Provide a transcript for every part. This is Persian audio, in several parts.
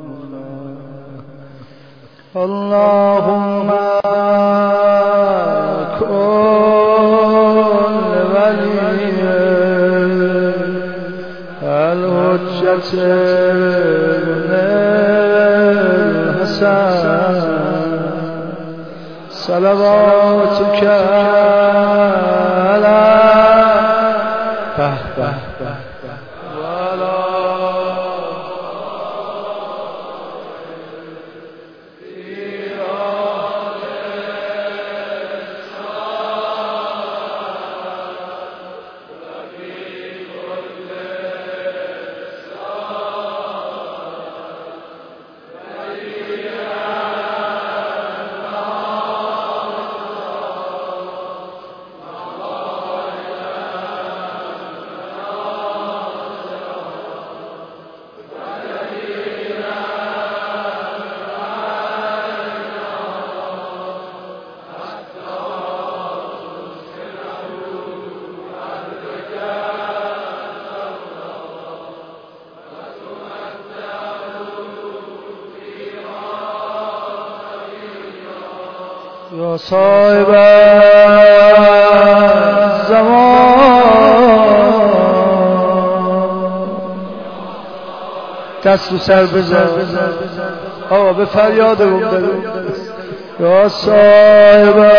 اللهم كن ولي الحجة الحسن صلواتك على یا صاحب زمان دست رو سر بزن آقا به فریاد بگو یا صاحب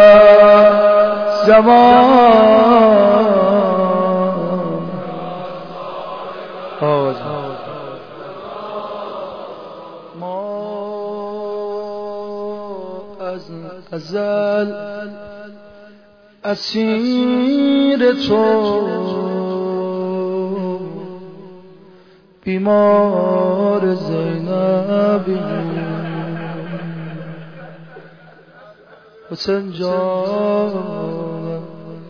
زمان ازل اسیر تو بیمار زینبی حسین جان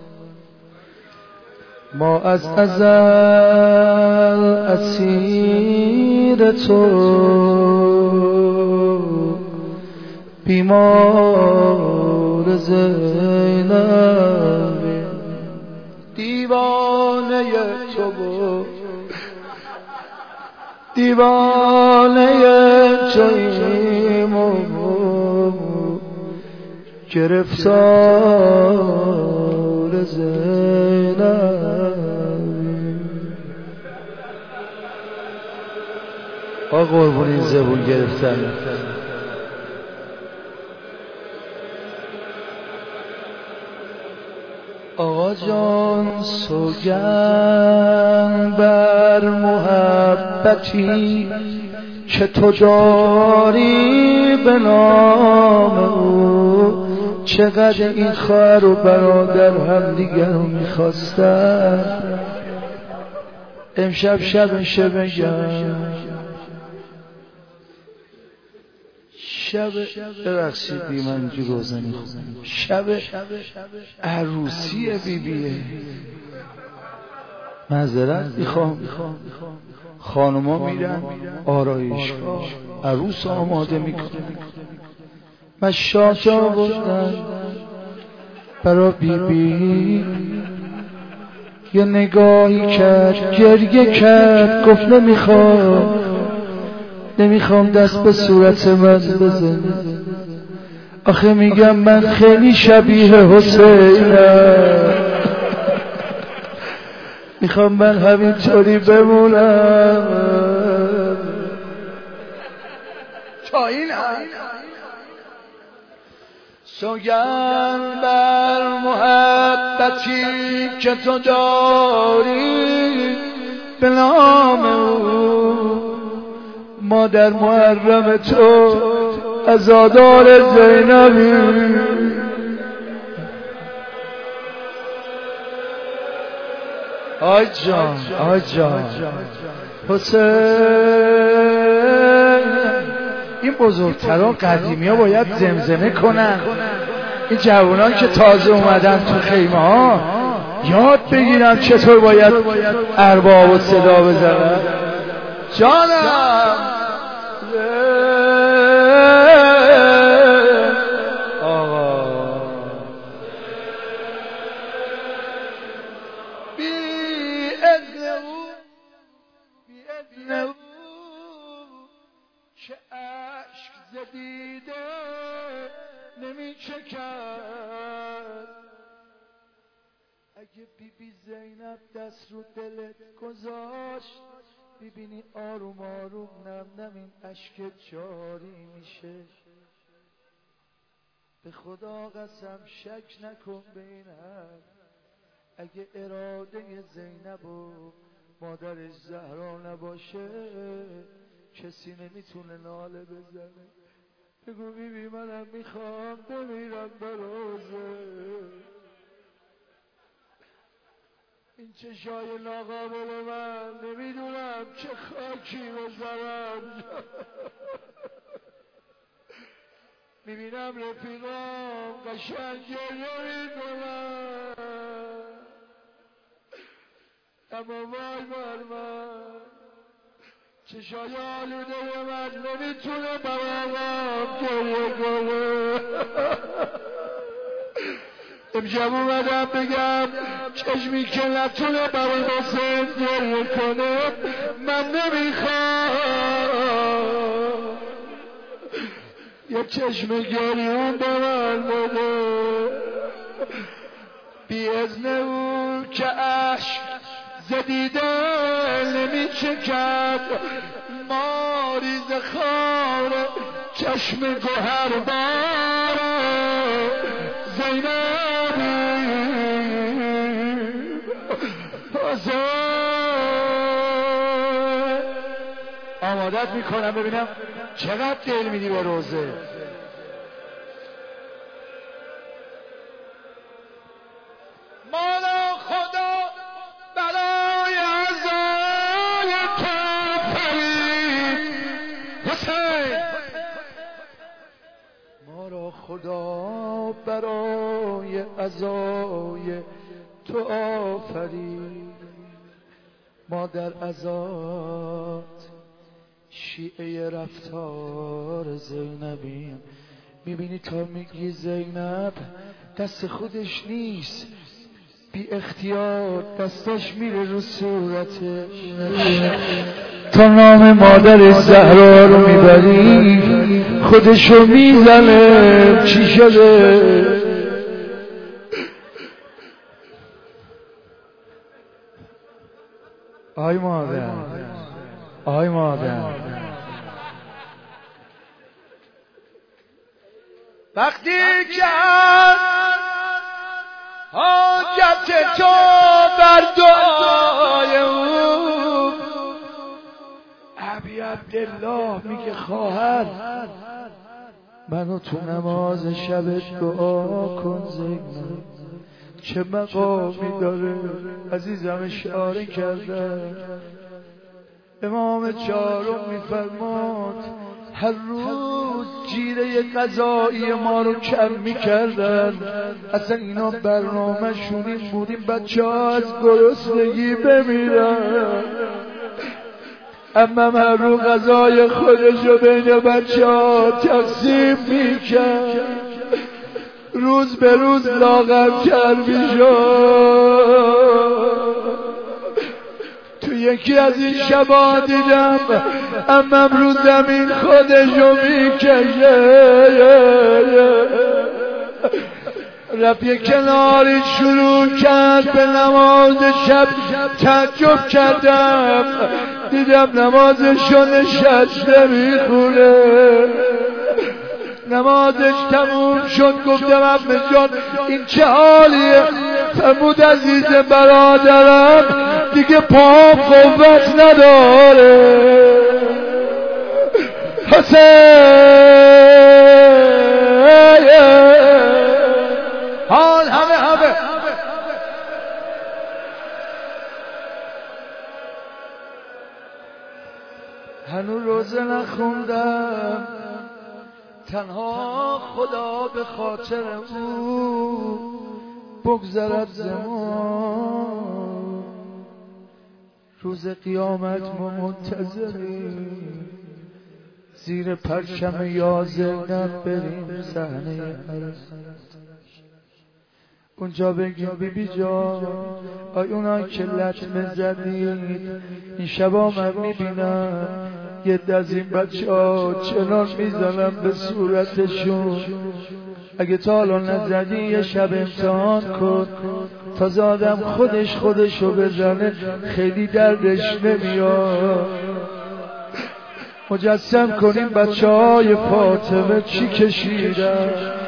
ما از ازل اسیر تو بیمار زینبی دیوانه تو بود دیوانه تویم و گرفتار زینبی آقا قربون این زبون گرفتن آقا جان سوگند بر محبتی که تو داری به نام او چقدر این خواهر و برادر هم دیگر رو میخواستن امشب شبشه بگم شب ببخشید بی من جو روزنی شب عروسی بیبیه معذرت میخوام خانوما میرن آرایشگاه عروس آماده میکنن مشاط آوردن برا بیبی یه نگاهی کرد گریه کرد گفت نمیخوام دست به صورت من بزنی آخه میگم من خیلی شبیه حسینم میخوام من همینطوری بمونم تا این سوگند بر محبتی که تو داری به نام او ما در محرم تو عزادار زینبی آی جان حسین این بزرگتران قدیمی ها باید زمزمه کنن این جوانان که تازه اومدن تو خیمه ها یاد بگیرن چطور باید ارباب و صدا بزنن جانم آقا بی اذن او که عشق زدیده نمی چکد. اگه بیبی زینب دست رو دلت گذاشت ببینی آروم آروم نم نم این عشق جاری میشه. به خدا قسم شک نکن به این حرف، اگه اراده زینب و مادرش زهرا نباشه کسی نمیتونه ناله بزنه. بگو بیبی منم میخوام بمیرم به روزه. این چشای ناقابل من نمیدونم چه خاکی بزنم. میبینم رفیقام قشنگ گریه میکنم، اما وای بر من چشای آلوده من نمیتونه برامم گریه کنه. امشب اومدم بگم چشمی که نتونه برای حسین گریه کنه من نمیخوام. یه چشم گریون به من بده بی اذن او که عشق زدیده نمی چکد. ماریز خار چشم گوهر بار زینبی آمادت میکنم ببینم چقدر دل میدی به روزه. مالا خدا برای عزای تو فرید حسین، ما را خدا برای عزای تو آفرید. ما در عزات شیعه رفتار زینبیم. میبینی تا میگی زینب دست خودش نیست، بی اختیار دستش میره رو صورتش. تا نام مادر زهرا رو میبری خودشو میزنه. چی شده؟ آی مادر، آی مادر، وقتی که حاجت تو بر دعای او ابی عبدالله میگه خواهر منو تو نماز شب دعا کن زینب. چه مقامی داره عزیزم اشاره کرده. امام چهارم میفرماد هر روز جیره غذایی ما رو کم میکردن. اصلا اینا برنامه شون این بود این بچه ها از گرسنگی بمیرن. اما من رو غذای خودشو بین بچه ها تقسیم میکرد. روز به روز لاغرتر میشد. تو یکی از این شبا دیدم امم رو زمین خودشو میکشه. رفت یک کناری شروع کرد به نماز شب. تعجب کردم دیدم نمازشو نشسته میخونه. نمازش تموم شد گفتم عمه جان این چه حالیه؟ فرمود عزیز برادرم دیگه پام قوت نداره. حسین حال همه هنوز روزه نخوندم. تنها خدا به خاطر او بگذرد زمان. روز قیامت ما منتظریم زیر پرچم یا زینب بریم صحنه عرصات. اونجا بگیم بیبی جان آی اونایی که لطمه زدید این شبا من میبینم یه از این بچه ها چنان میزنم به صورتشون. اگه تا الان نزدی یه شب امتحان کن، تازه آدم خودشو بزنه خیلی دردش نمیاد. مجسم کنیم بچه های فاطمه چی کشیدن،